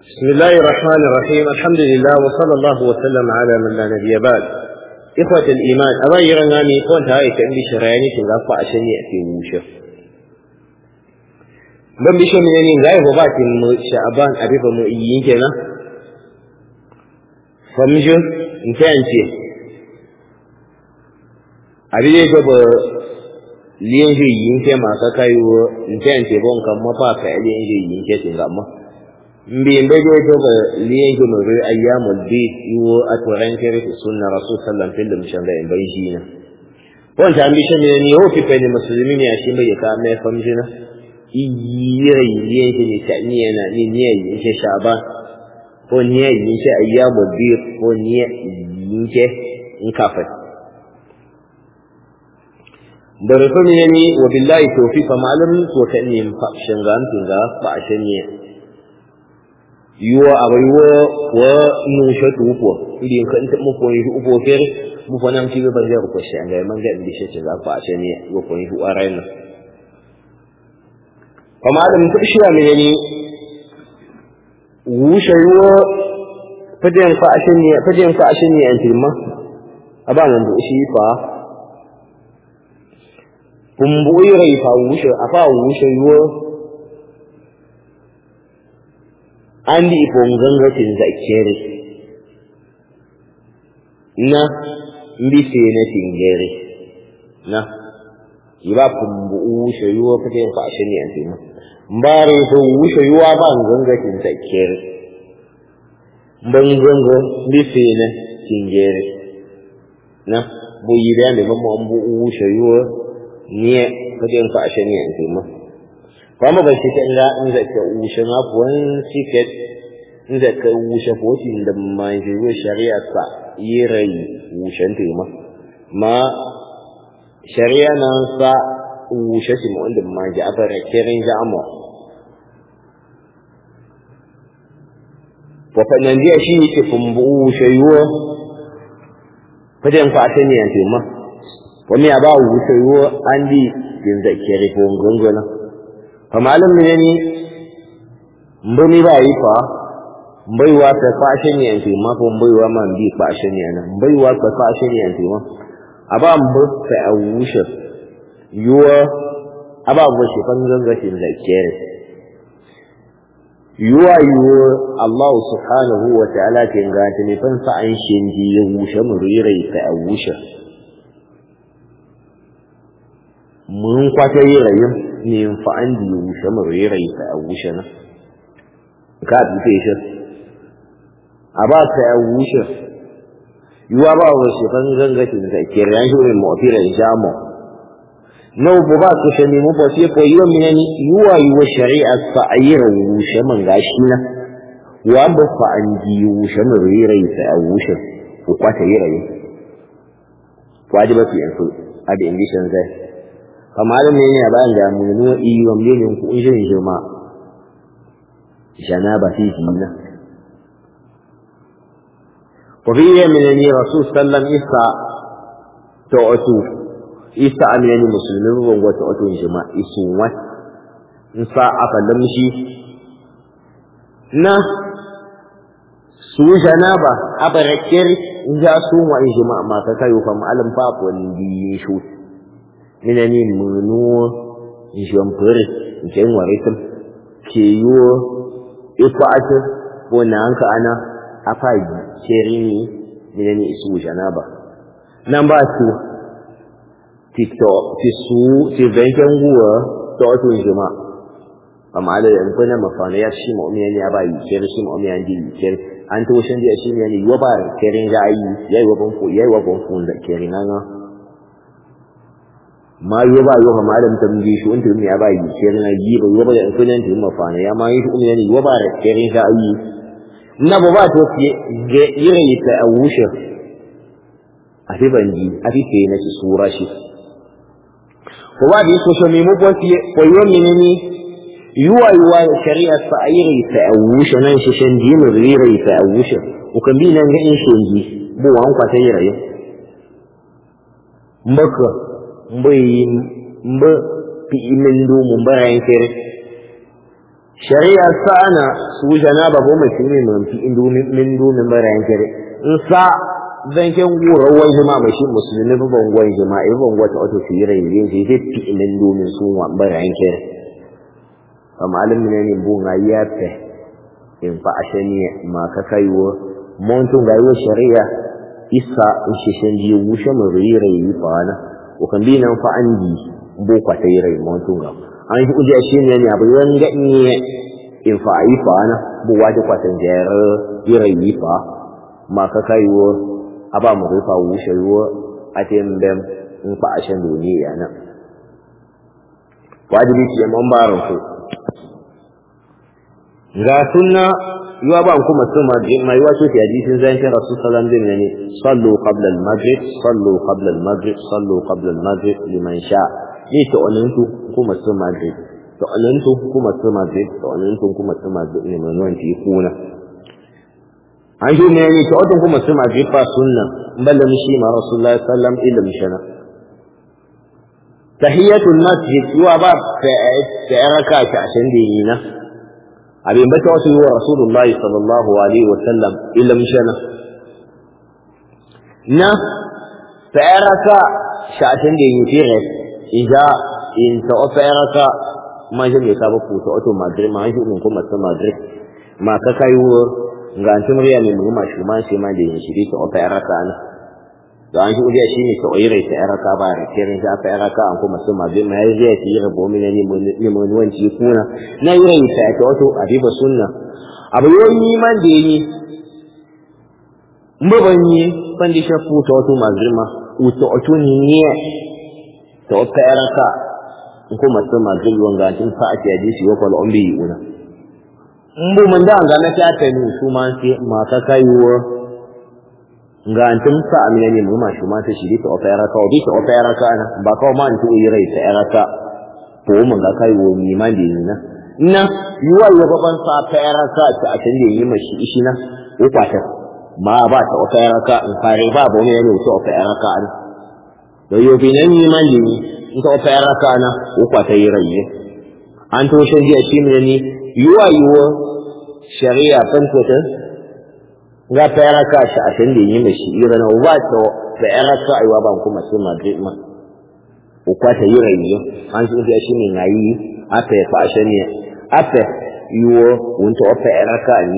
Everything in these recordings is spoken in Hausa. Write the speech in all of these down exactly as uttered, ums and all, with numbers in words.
بسم الله الرحمن الرحيم. الحمد لله وصلى الله وسلم على من لا نبي بعد. إخوة الإيمان أغير أنني كنت هاي كأني شرعيني تنغفى عشان يأتي ووشة ban bishe mu ne ga yau ba tin mu sha'ban abiba mu yin kenan famjo intance abiye ko ba liyan ji yin ke ma ka kai wo intance bon kan ma fa ka liyan ji yin ke tin ga ma mbi mbe je ko ba liyan ji mu ri ayyamul bi yo atwaran ke sunna rasul sallallahu alaihi wasallam shan da in bai shi na wanda an bishe mu ne ho fi fa ne musulmi ne a shi bai ka mai famjina iyira yake ne ta niya na ni niya yake shaba ko niya yake ayyamul bir ko niya yake in kafa bare ko ne ni wa billahi tawfiq malam to kan ni fa shangan tinga fa shanye yuwa abaywo wa nu shatu ko idin kan ta mu ko yi ubo fere mu fa nan ci ba da ko shi an ga man ga indi shi za fa shanye ko ko yi uaraina kuma da mun tashi ya mene wushayo fadin fa ashin ne fadin fa ashin ne an tilma aba nan da shi fa kumbuyi rai fa wushe afa wushayo andi iponganga tin zakere na mbise ne tingere na iba kumbu wushayo fadin fa ashin ne an tilma mbare to wushe yuwa ba nganga kin takere mbanganga bifene kingere na bo yida ne ba mo mbu wushe yuwa nie kaden fa ashani anti ma kuma ba shi tanga in da ka wushe na fuwan siket in da ka wushe fotin da mai jiwo shari'a sa yirai wushen te ma ma shari'a nan sa wushe shi mu inda ma ji afara kirin jamo wafannan jiya shi ne ke fumbu shayuwa fajen fata ne yanzu ma wani ya ba wu shayuwa an di yin zake rifo gunguna fa malam ne ne mbani ba yi fa mbaiwa ta fashe ne yanzu ma ko mbaiwa man bi fashe ne nan mbaiwa ta fashe ne yanzu ma aba mbu ta awushe yuwa aba mbu shi fan zangatin zake yuwa yuwa Allah subhanahu wa ta'ala ke gata ne fan sa'an shinji ya wushe mu rirai ta awushe mun kwata yi rayin ne fa'an da ya wushe mu rirai ta awushe na ka bi shi a ba ta awushe yuwa ba wa shi fan gangatin da ke ran shi mu afira jamo no bo ba ko shani mu ba sai ko yiwa minani yuwa yuwa shari'a sa ayira wushe man gashi na wa ba fa an ji wushe mun rirai sai a wushe ko kwata yi rai wajiba fi yanzu a da indishan zai kamar ne ne ba da mu no yiwa mun ku injin jima janaba fi jinna ko biya minani rasul sallallahu alaihi wasallam ta'atu isa amiyani musulmi ruwan wata wato jima isu wat nsa aka lamshi na su janaba abarakir ja su wa jima ma ka kayo fa malam fa ko ndi shu minani munu jampur jen waritum ke yo ifa ata wona anka ana afaji sherini minani isu janaba nan ba su TikTok ti su ti venken guwa to to jima amma da yan kuna mafana ya shi mu'mini ya bayi kire shi mu'mini di kire an to shin da shi ne yo ba kire ga yi yayi wa banku yayi wa banku da kire nan ma yo ba yo ma da mutum ji shi wanda ya bayi kire na yi ba yo ba yan kuna ti mafana ya ma yi mu'mini yo ba kire ga yi na ba ba to ge yiri ta awushe a fi banji a fi ke na sura shi ko ba bi ko so mi mu bosi ko yo mi ni yuwa yuwa shari'a sa ayiri ta awusha nan shi shan din rira ta awusha ko kan bi nan ga in shenji bu wan kwa ta yira yo mbaka mbai mba fi min du mun baran kere shari'a sana su janaba bo mutum ne mun fi indu min du min baran kare in sa zan ken gura wai jama'a mai shi musulmi ba ban gwai jama'a ba ban gwata auto sirrai yin sai dai fi min du min sun wa baran kare amma alamin ne bun ayyafe in fa ashani ma ka kaiwo mun tun ga shari'a isa in shi shan ji wushe mu rire yi fa na ko kan bi nan fa andi bo kwa tai rai mun tun ga an ji kuje shi ne ne abu yan ga ni in fa yi fa na bo waje kwa tan jer rire yi fa ma ka kaiwo aba mu rufa wushe yo atem dem in fa ashan duniya na wajibi ce mun baron ku ga sunna yuwa ba kuma sunna mai wato ke hadisin zan ta rasul sallallahu alaihi wasallam ne sallu qabla al-maghrib sallu qabla al-maghrib sallu qabla al-maghrib liman sha ni to onantu kuma sunna maghrib to onantu kuma sunna maghrib to onantu kuma sunna maghrib ne man wanti kuna an shi ne ni to onantu kuma sunna maghrib fa sunna balla mishi ma rasulullahi sallallahu alaihi wasallam illa mishana tahiyatul masjid yuwa ba ta raka ta ashin dinina abin bata wasu yi wa rasulullahi sallallahu alaihi wasallam illa mishana na fa'araka sha'atan da yin fere ija in ta fa'araka ma je ne ka ba ku ta auto madrid ma ji mun kuma ta madrid ma ka kai wo ga antum riya ne mu ma shi ma shi ma da yin shiri ta fa'araka na da an ji ujiya shine ta oyire ta fa'araka ba da kirin ta fa'araka an kuma ta madrid ma ya je ya yi rabo min ne ne mun wanci kuna na yure ta ta auto abiba sunna abu yoyi man da yi mbabanyi pandi shafu ta auto madrid uto auto ni ne ta fa'araka an kuma ta madrid wanga tin fa ake yaji shi ko al'umbi una mbu mun da ga na ta ta ni su ma sai ma ka kaiwo ga antum sa amina ne mu ma shi ma ta shiri ta fa'araka o bi ta fa'araka na ba ka ma antu yi rai fa'araka to mun ga kaiwo ni man da ni na na yuwa ya baban sa fa'araka ta a can da yi mashi ishi na ko kwata ma ba ta fa'araka in fare ba ba ne ne ta fa'araka na da yo bi nan ni man ni in ta fa'araka na ko kwata yi rai an to shi ya shi ne ni yuwa yuwa shari'a kan ko ta ga fa'araka ta a can da yi mashi ira na ba ta fa'araka aiwa ban kuma sai madrid ma ko kwata yi rai an to shi ne nayi aka ya fashe ne aka yiwo wunta wata yaraka ni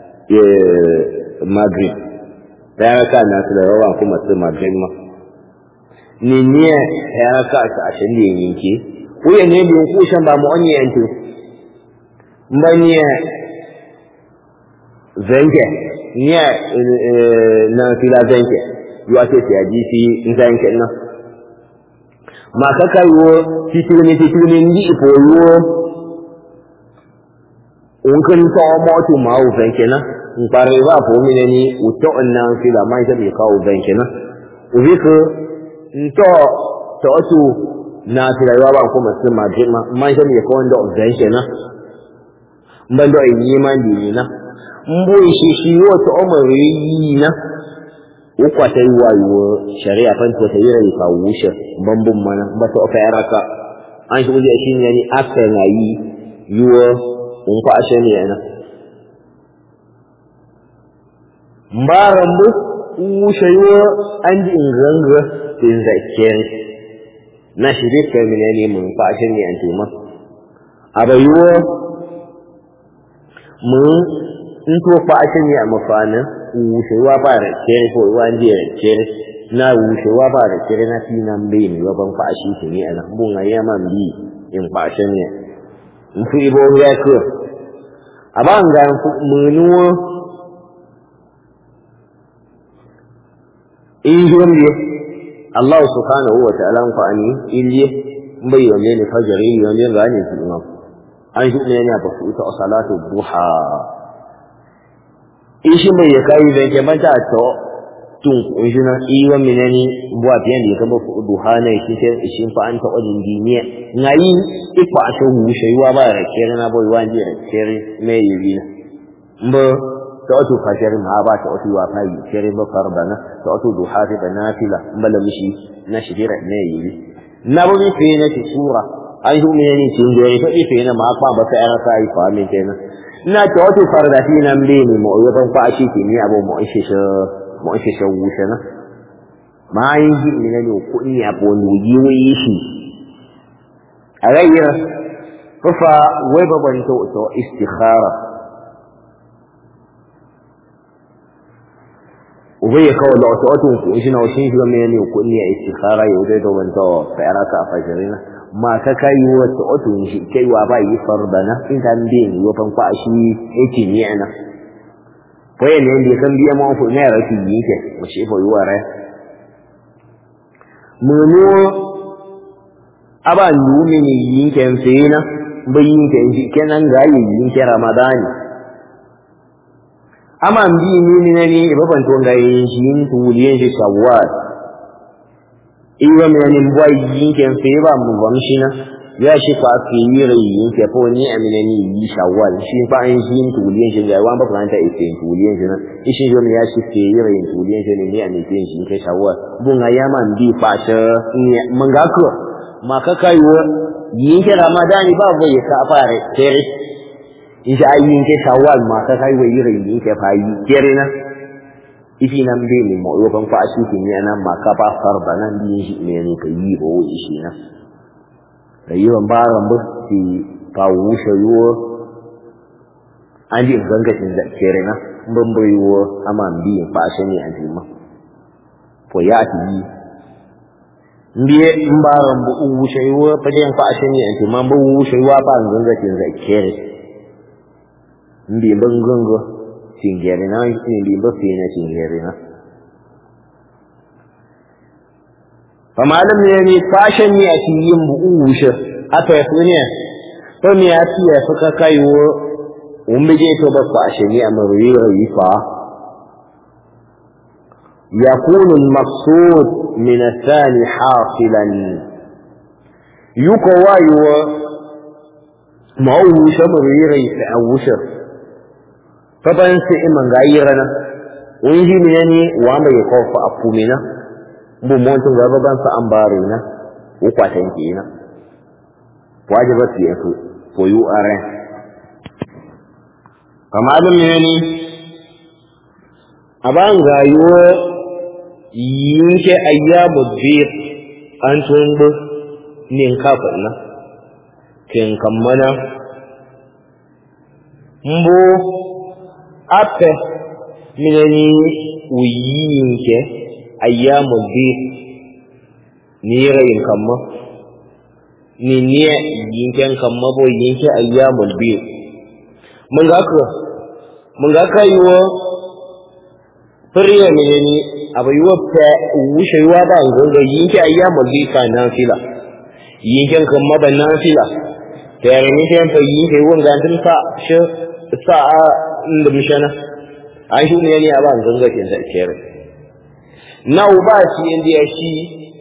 maghrib yaraka na su da rawa kuma su maghrib ma ni ne yaraka ta ashin da yinke ko ya ne bin kushan ba mu onye yanto mbanye zenge ni na fila zenge yo ake ti hadisi zenge na ma ka kaiwo tituni tituni ndi ipoyo unkan to mo tu ma u venkena ngpare ba po mi ni uto na fila ma je bi ka u venkena ubiko nto to tu na fila ba ko masu majima ma je mi ko ndo venkena mbando yi man di na mbu shi shi wo to o mo yi na ukwa ta yi wayo shari'a fan to ta yi rai ka wushe bambun mana ba ta ofa yaraka an shi kuje shi ne ni aka na yi yuwa un fa ashe ne yana mbaran bu wushe yuwa an ji inganga tin zakken na shi dai kai ne ne mun fa ashe ne an tuma aba yuwa mun in to fa ashe ne a mafana wushewa ba da kere ko wanje da kere na wushewa ba da kere na fi nan bai ne ban fa shi ke ne ana bun ya man bi in fa shan ne in fi bo ya ko aban ga munuwa in jombe Allah subhanahu wa ta'ala fa ani iliye bai yone ne fajiri yone ga ne su imam an shi ne yana ba su ta salatu duha ishi mai ya kai da ke mata to tun kunjina iwa minani bua biyan da kaba duhana shi sai ishin fa an ta ojin diniya nayi ifa asho hu shaywa ba da kere na boy wanje da kere me yi na mbo to to fashar ma ba ta otu wa kai kere ba farbana to to duhati da nafila mbala mishi na shidira ne yi na bo mi fe na sura an shi mu ne cin jori fa ife na ma kwa ba sai ran sai fa min kenan ina ta wato farda fi nan be ne mu yo ban kwa shi ke ni abu mu ishe shi mu ishe shi wuce na ma yin ji ne ne ko ni abu ni yi yi shi a rayya fa wai baban to to istikhara ubai kawai da wato wato ko shi na washin shi me ne ko ni istikhara yau dai da wanda fa araka a fajirina ma ka kai wato wato shi kai wa ba yi fardana in tan bin yo fan kwa shi yake ni ana ko yana ne kan biya mu ko ne rafi yake mu shi fa yuwa rai mu no aba numi ni yake fina bayin ke shi kenan ga yin ke ramadani ama mbi ni ne ni baban to ga yin shi to yin shi shawwal iwa me ni mbwai yin ke fe ba mu bamshi na ya shi kwa fi yire yin ke po ni amina ni yi shawwal shi fa yin shi to yin shi ga wan ba kan ta ise to yin shi na shi jo me ya shi fe yire yin to yin shi ne ni ani tin shi ke shawwal bun ga ya man bi fa shi mun ga ko ma ka kai yin ke ramadani ba bai ka fare kere insha yin ke shawwal ma ka kai wai yin yin ke fa yi kere na ifi nan be ni mo yo ban fa shi ke ni nan ma ka ba farba nan bi shi ne ne ka yi bo shi na da yi ban ba ran bu ti ka wu shi yo an ji ganga tin da kere na ban bai wo amma bi fa shi ne an ji ma ko ya ti ndiye mbaran bu uwushaiwa fajen fa ashen ya ce man bu uwushaiwa ba ganga tin zakere ndi banganga tingere na ndi ba fina tingere na fa malam ne ni fashin ya ci yin bu uwushe aka yi ne to me ya ci ya fuka kaiwo umbe je to ba fa ashen ya amuri rifa يكون المقصود من الثاني حاصلا يقوى معه شمر يغيث أو وشر فبنسئ من غيرنا ويجي منني وما يقوف أقومنا بمونتن غربا فأنبارنا وقاتنكينا واجبت يأكو ويؤرن فما لم يعني أبان غايوه yinke ayyamu bir an tunbu nin kafin na kin kammana mbo ape minani uyinke ayyamu bir ni rayin kamma ni ne yinken kamma bo yinke ayyamu bir mun ga ko mun ga kaiwo fariya minani abayuwa fa wushayuwa ba gonga yinke ayyamul bika nafila yinken kan maban nafila tare ne sai fa yinke wanga din fa shi sa inda mishana ai shi ne ne a ba gonga kin da kere na uba shi inda ya shi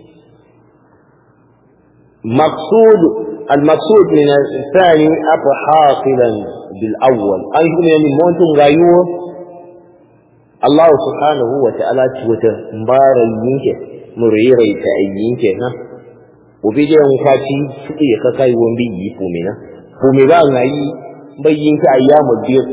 maqsud al-maqsud min al-thani afa hasilan bil awwal ai shi ne mutum rayuwa Allah subhanahu wa ta'ala ci wata mbaran yinke murirai ta yinke na obi je on kwaci suke ka kai won bi yi fu mina fu me ba ngai bai yinke ayyamu biyu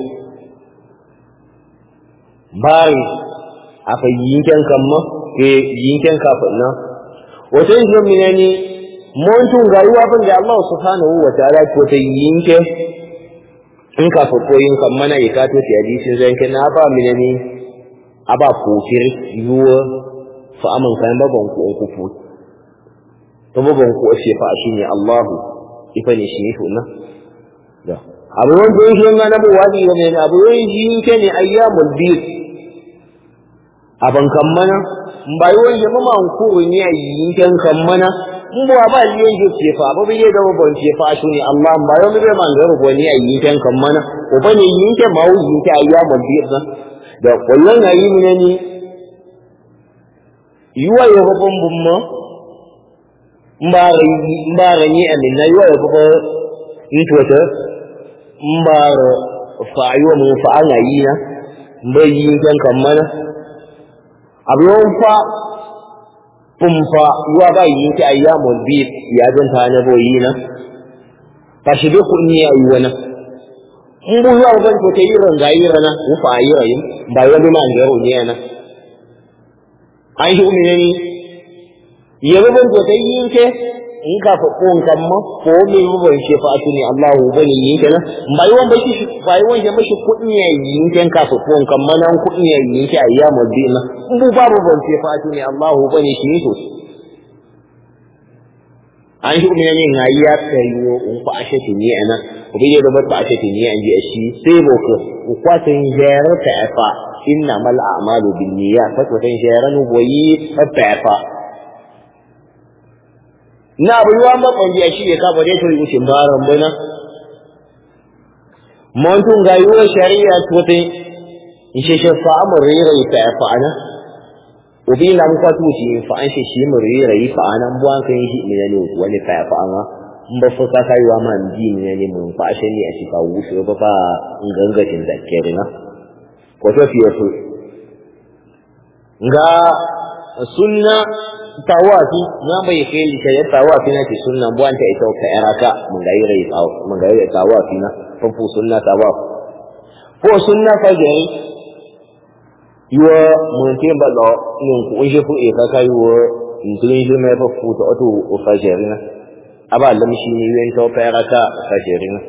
bari afa yinken kamma ke yinken kafin na wato yin mina ne montun rayuwa ban da Allah subhanahu wa ta'ala ci wata yinke in ka fa koyin kammana ya kato ti hadisin zan kana ba mina ne aba kokir yuwa fa aman kan babban ku ku fu to babban ku ashe fa shine Allahu ifa ne shi to na da abu wanda yake nan abu wadi ne abu yake ne ayyamul bid aban kammana mbai wanda mama ku ne ayyin kan kammana mbo ba yin je fa ba bai da babban ce fa shine Allah mbai wanda bai man garo ne ayyin kan kammana ko bane yin ke mawu yin ke ayyamul bid na da kullun ayi minani yuwa ya babban bumma mbara mbara ni amin na yuwa ya babban intwata mbara fa yuwa mu fa an ayi na mbai yin kan kammana abun fa pumfa yuwa ba yin ki ayyamul bid ya dan ta na boyi na ka shi be ku ni ayi wana in bu ya ban to tayi ran gayi rana ku fa ayi rayin ba yo ma ngero ne yana ai hu mi ne ya ban to tayi yin ke in ka fa ko kan ma ko me mu ban ce fa atuni Allahu bani yin kenan ba yo ban shi ba yo ban shi kudin ya yin ken ka fa ko kan ma nan kudin ya yin ke ayyamu dina in bu babu ban ce fa atuni Allahu bani shi to an shi kuma ne na yi ya tsayo in ku ashe tuni ana ku bi da ba ashe tuni an ji shi sai boko ku kwatin jere ta afa inna mal a'malu binniyat fa kwatin jere nu boyi ta afa na bu yawa ma kon ji shi ka ba dai to yi shin baran bana mon tun ga yo shari'a to te in she she fa amure rai ta afa ana obi na muka tuci fa an shi shi muri rai fa anan buwan kan shi ne ne wani fa fa an ba fa ka kai wa man ji ne ne mun fa shi ne a ci ka wuce ba ba ngangacin da kere na ko to fiye su nga sunna tawafi na bai kai li kai tawafi na ci sunna buwan ta ita ka yaraka mun ga rai mun ga rai tawafi na fa fu sunna tawafi ko sunna fa gari yuwa mun ke ba lo nun ku je fu e ka kai wo ndun je me fa fu to to o fa jerina aba lam shi ni wen to fa ra ka fa jerina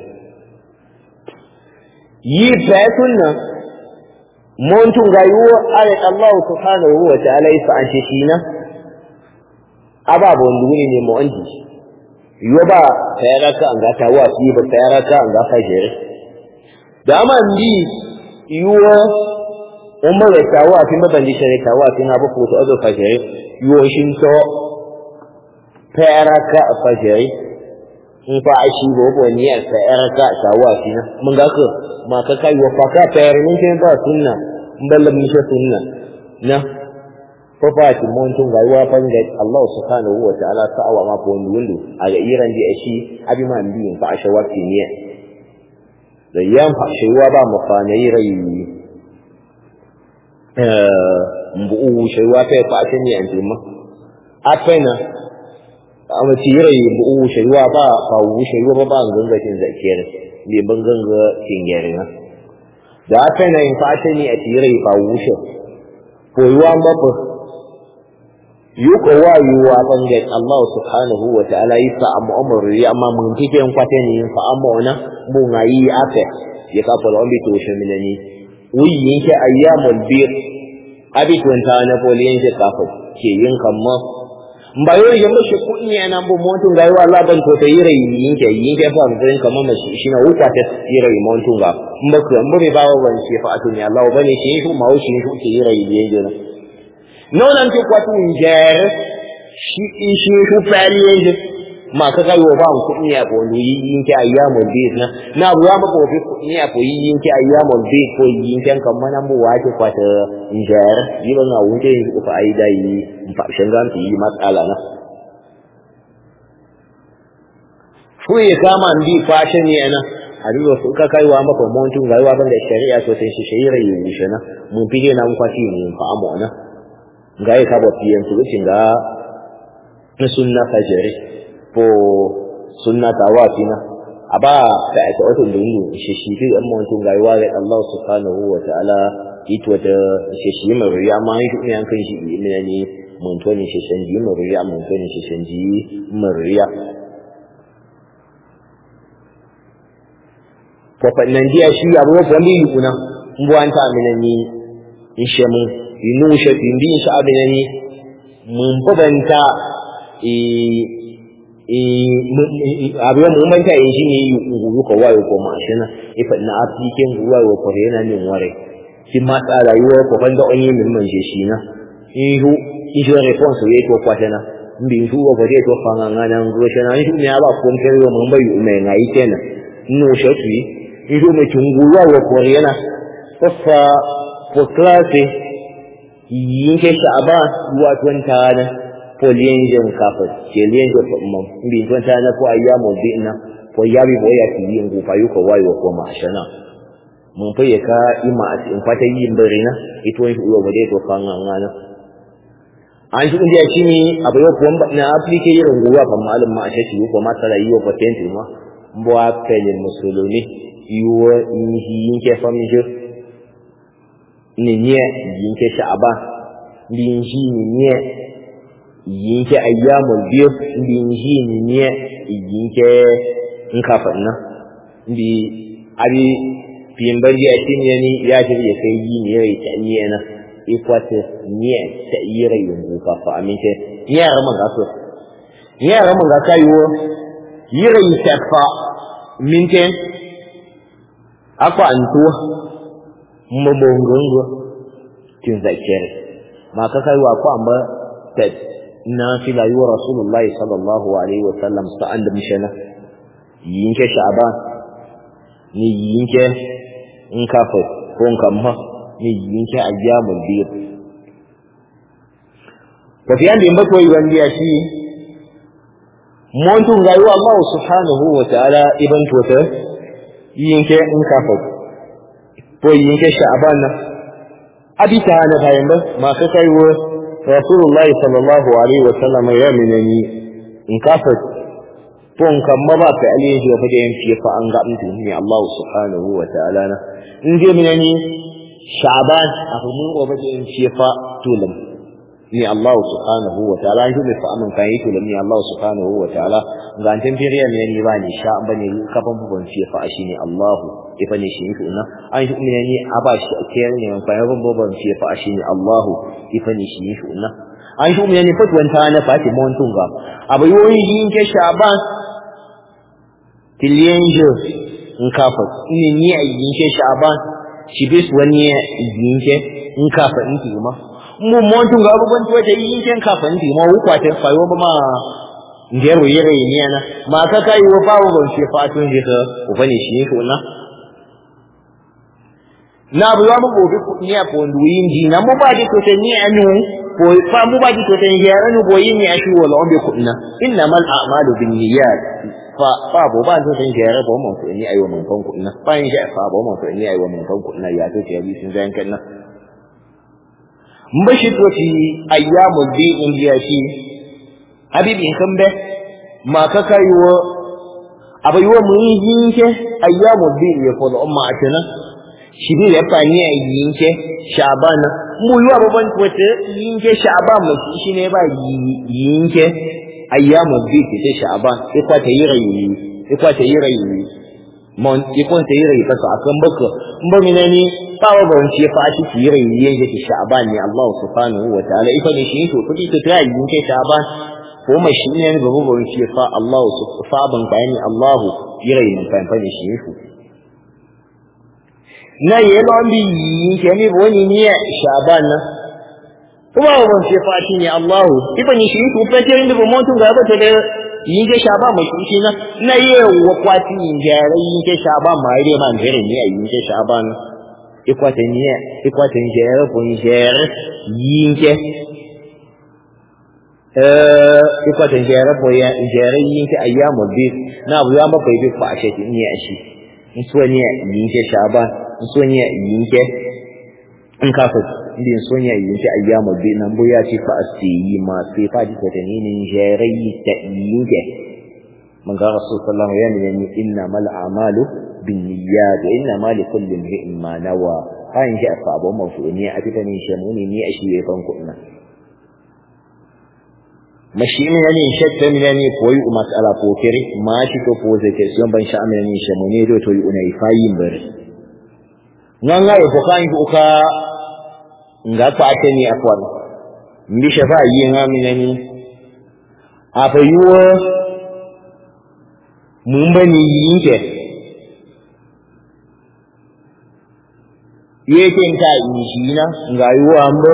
yi fa sunna mun tun ga yuwa ayat Allah subhanahu wa ta'ala isa an shi na aba bon duni ne mo anji yuwa ba fa ra ka an ga ta wa fi ba fa ra ka an ga fa jeri da man di yuwa umma ya tawa fi mabandi shari tawa fi na buku to azo fajiri yoshin to faraka fajiri in fa ashi gobo ni ya faraka tawa fi na mun ga ko ma ka kai wa faka fayar mun ke ba sunna ballan mi shi sunna na ko fa ti mun tun ga wa fanga Allah subhanahu wa ta'ala sa'awa ma ko wundu a ga iran di ashi abi ma ndi fa ashawa fi ne da yan fa shewa ba mu fa ne rai mbu shewa fa fa ce ne anti ma afena amma tire mbu shewa ba fa wu shewa ba ba ganga tin zakiyar ne ban ganga tin yare na da afena in fa ce ne a tire fa wu she ko yuwa ba ba yuko wa yuwa bange Allah subhanahu wa ta'ala yasa amma umar ya amma mun tike en kwate ne fa amma ona bu ngai afa ya ka fa ombi to she minani wuyi yake ayyamul bir abi tunta na poliyan je kafa ke yin kamma mbayo ya mashi kudi yana bu montun ga yawa Allah ban to ta yire yinke yinke fa mun kamma mashi shi na wuka ta yire montun ga mbaku mbabe bawo ban shi fa atuni Allah bane shi shi mawo shi shi ke yire yinke na nonan ke kwatu njer shi shi shi fariye ma ka ga yo ba kudi ya ko yinke ayyamul bir na na ruwa ma ko ni a ko yin ki ayyamul bi ko yin kan kan mana mu wace kwata injar yi ban a wuce yin ku fa ai dai in fa shangan yi matsala na fu ya kama ndi fashion ne ana a duba su ka kaiwa maka montun gaiwa ban da shari'a to sai shi shari'a yin shi na mun fige na mun kwati mun fa amu na gai ka ba fiyan su cin ga sunna fajiri ko sunna tawafi na aba ta ita wato dungu shi shi duk amma mutum ga yawa Allah subhanahu wa ta'ala ito da shi shi mai riya ma yi ne an kan shi ne ne mun to ne shi shanji mai riya mun to ne shi shanji mai riya ko fa nan dia shi abu ko wani yuna mbu an ta mina ni in she mun inu she bindi sha abina ni mun fadanta eh abu mun manta yin shi ne yuku ko wayo ko ma shi na ifa na afikin wayo ko yana ne ware shi ma ta rayuwa ko banda onye min man je shi na ihu ijo response ye ko kwata na mbi ndu ko de to fanga ngana ngo shi na ihu ne aba ko mkero mun bayu me ngai tena no shoti ihu me chungu wayo ko yana fa ko klase yin ke shaba wa twanta na polienjen kafa ke lienje mam mbi twanta na ko ayyamu dinna ko yabi boya ki yin go fayu ko wayo ko ma shana mun fa ka ima in fata yin barina ito yin uwa bade to fanga ngana an shi inda shi ne abu yau ko na applique yin ruwa fa malum ma ashe ko ma tsara yiwo patenti ma mbwa pele musulumi yuwa yinke famjo ni nye yinke sha'ban binji ni nye yinke ayyamul biyu binji ni nye yinke nkafanna bi abi pimbali ya tinyani ya tafi kai yi ne yayi ta na ikwata nye ta yira yungu ka fa amince yara man gaso yara man ga kayo yira yi ta fa minten akwa antu mbongongo tin zakere ma ka kayo akwa amba ta na fila yu rasulullahi sallallahu alaihi wasallam sa anda mishana yinke sha'ban ni yinke in kafa ko in kamma ni yinke ayyamul bir ko fi ande mba koyi wandi ashi montu ngayu Allah subhanahu wa ta'ala ibn tota yinke in kafa ko yinke sha'ban na abita na bayan ba ma ka kai wa rasulullahi sallallahu alaihi wa sallam ya minani in kafa pon kamma ba ta aliyin shi fa da yin fi fa an ga mutum ne Allah subhanahu wa ta'ala na in je minani sha'ban abu mun gobe da yin fi fa tulam ni Allah subhanahu wa ta'ala shi ne fa amin kan yi tulam ni Allah subhanahu wa ta'ala ga an tamfiriya ne ni ba ni sha bane kafan bubun fi fa shi ne Allah ifa ne shi ne na an shi minani aba shi ke ne fa yawan bubun fi fa shi ne Allah ifa ne shi ne na an shi minani fatwan ta na fati mon tunga abu yoyin yin ke sha'ban tiliyenjo in kafa ni ni a yinke sha'ban shi bis wani yinke in kafa in tuma mu montun ga abubuwan to da yinke kafa in tuma hukwa ta fayo ba ma ngero yere ni ana ma ka kai wa bawo ban shi fatun je ka ko bane shi ko na na bu wa mu gobe ku ni a pondu yinji na mu ba di to te ni anu ko fa mu ba di to te yara nu boyin ni a shi wala on be ku na innamal a'malu binniyat fa fa bo ba zo tin jere bo mo ni ayo mun kon ku na fa yin fa bo mo ni ayo mun kon ku na ya to ke bi sun zan kan na mbashi to ti ayyamul bi indiya shi habibi in kan be ma ka kaiwo abayo mun yin ke ayyamul bi ya fa umma atana shi bi ya fa ni yin ke shaban mu yi abuban to te yin ke shaban mu shi ne ba yin ke ayyamul bi ta sha'ban ikwa ta yi rayi ikwa ta yi rayi mon ikwa ta yi rayi kasa akan baka mba minani bawa ba wance fa shi yi rayi yake ta sha'ban ne Allah subhanahu wa ta'ala ifa ne shi to kudi to ta yi ke sha'ban ko mai shi ne ba ba wance fa Allah subhanahu bayani Allah yi rayi mun fa ne shi ku na yelo ambi ke ne wani ne sha'ban na kuma ban ce fashi ne Allahu ifa ni shi ku fete inda ba mutun ga ba ta da yin ke shaba mu shi na na yi wa kwati yin jare yin ke shaba ma ire man jare ne yin ke shaba na ikwata ne ikwata jare ko jare yin ke eh ikwata jare ko ya jare yin ke ayyamu bi na bu ya maka bi fa ashe ne a shi in so ne yin ke shaba in so ne yin ke in ka fa din sonya yin ta ayyamu bi nan bo ya ci fa asiyi ma sai fa ji ta ne ne jarayi ta yinge man ga rasul sallallahu alaihi wasallam ya inna mal a'malu binniyat wa inna mal likulli imrin ma nawa fa in ja fa abu mawsuuni a fita ne shi mun ne a shi ya fan ku ina mashi ne ne shatta ne ne koyi mas'ala ko kire ma shi to ko zai ke sun ban sha amana ne shi mun ne do to yi unai fayin bare nan ga ko kan ku ka nga fata ni afwan mbi shafa yi ngamina ni apa yuwa mumba ni yinke yake nta yishina nga yuwa ambo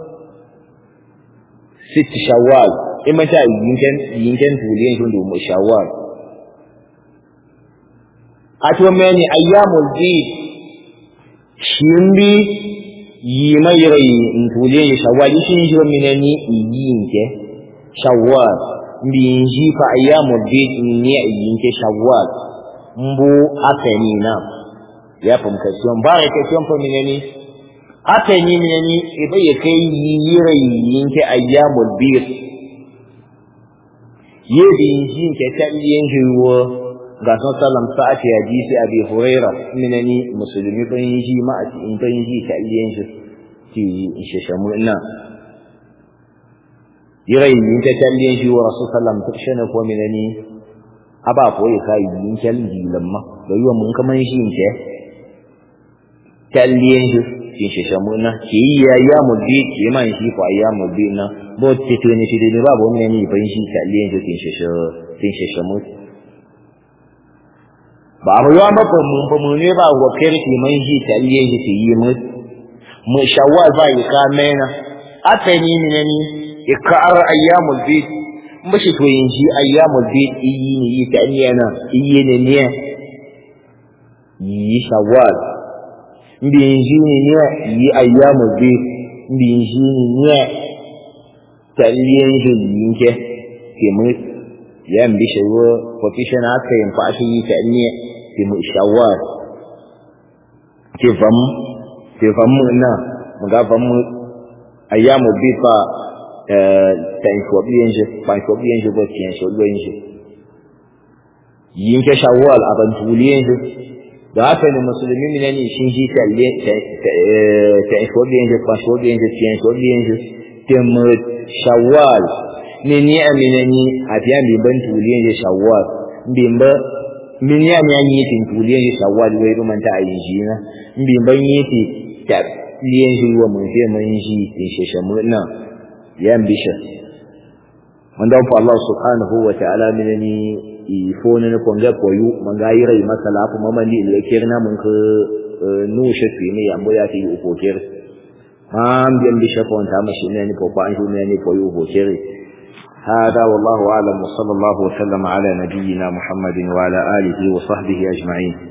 sit shawwal imata yinken yinken tuliyen tundu mu shawwal atwa meni ayyamul bid shimbi yi mai rai in tule ya shawwal shi shi minani yin ke shawwal bi ji fa ayyamul bid ni yin ke shawwal mbu akani na ya fumka shi ba ya ke shi fa minani akani minani ibai ya kai yi rai yin ke ayyamul bid ye bi ji ke ta yin jiwo ga san sallam sa'ati hadisi abi hurairah minani muslimi ban yi ma a in ban yi ta aliyan shi ti shi shamu ina yirai yin ta aliyan shi wa rasul sallam ta shine ko minani aba ko ya kai yin kalli lamma da yiwa mun kaman shi ke kalliyan shi shi shi shamu ina ki ya ya muddi ki man shi ko ya muddi na bo ti to ne shi de ba bo minani ban shi kalliyan shi shi shi shi shamu ba mu yawa maka mun ba mu ne ba wa kirki man ji taliye ji ti yi mu mu shawwal ba yi ka mena atani ne ni ikar ayyamul bid mushi to yin ji ayyamul bid yi ni yi taliye na yi ne ne yi shawwal mbi ji ni ne yi ayyamul bid mbi ji ni ne taliye ji yin ke ke mu yan bi shawo position aka yin fa shi yi taliye fi mu shawwal ke fam ke fam na muga fam ayyamu bi fa eh ta in ko biyen je pa ko biyen je ko tien so lo yin je yin ke shawwal aban tuliyen je da haka ne musulmi ne ne shin ji ta le ta in ko biyen je pa ko biyen je tien so biyen je tem shawwal ne ni amina ni abiya bi ban tuliyen je shawwal mbimba min ya mi anyi tin tuliyen shi shawwal wai ruman ta ayin shi na mbi ban yi ti ta liyen shi wa mun sai mun shi tin shi shamu na ya ambisha wanda fa Allah subhanahu wa ta'ala minani ifo ne ko ga koyu man ga yi rai masala fa mamani ile kirna mun ka nu shafi ne ambo ya ti uko kir am bi ambisha ko ta mashi ne ko ko an shi ne ko yu uko kir هذا والله أعلم وصلى الله وسلم على نبينا محمد وعلى آله وصحبه أجمعين.